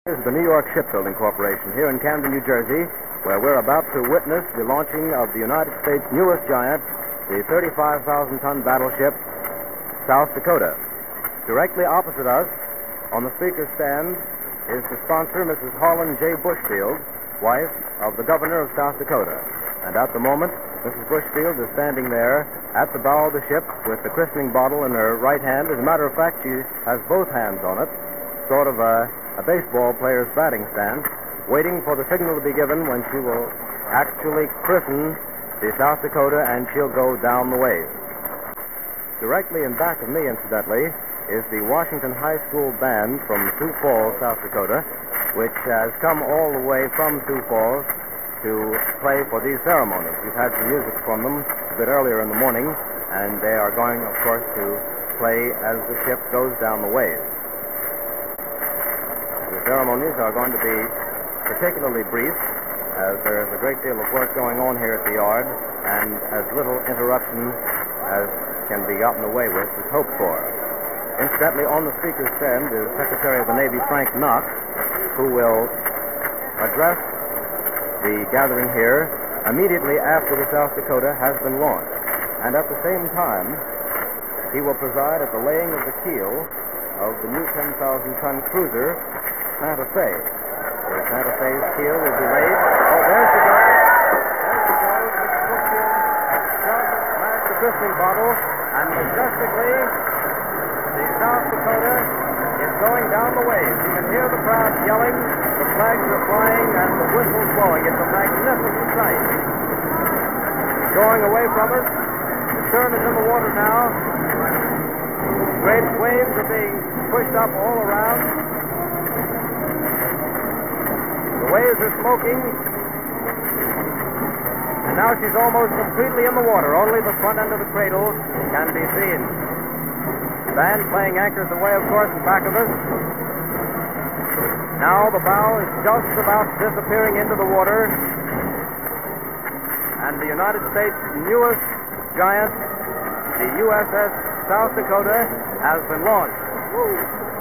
This is the New York Shipbuilding Corporation here in Camden, New Jersey, where we're about to witness the launching of the United States' newest giant, the 35,000-ton battleship, South Dakota. Directly opposite us, on the speaker's stand, is the sponsor, Mrs. Harlan J. Bushfield, wife of the governor of South Dakota. And at the moment, Mrs. Bushfield is standing there at the bow of the ship with the christening bottle in her right hand. As a matter of fact, she has both hands on it, sort of a baseball player's batting stance, waiting for the signal to be given when she will actually christen the South Dakota, and she'll go down the waves. Directly in back of me, incidentally, is the Washington High School Band from Sioux Falls, South Dakota, which has come all the way from Sioux Falls to play for these ceremonies. We've had some music from them a bit earlier in the morning, and they are going, of course, to play as the ship goes down the waves. The ceremonies are going to be particularly brief, as there is a great deal of work going on here at the yard, and as little interruption as can be gotten away with is hoped for. Incidentally, on the speaker's stand is Secretary of the Navy Frank Knox, who will address the gathering here immediately after the South Dakota has been launched. And at the same time, he will preside at the laying of the keel of the new 10,000-ton cruiser, Santa Fe. The Santa Fe's keel will be laid. Oh, there she goes. There she goes. Mrs. Bushfield has smashed the christening bottle, and majestically, the South Dakota is going down the waves. You can hear the crowd yelling, the flags are flying, and the whistles blowing. It's a magnificent sight. It's going away from us. The stern is in the water now. Great waves are being pushed up all around. The waves are smoking, and now she's almost completely in the water. Only the front end of the cradle can be seen. The band playing anchors away, of course, in back of us. Now the bow is just about disappearing into the water, and the United States' newest giant, the USS South Dakota, has been launched. Woo!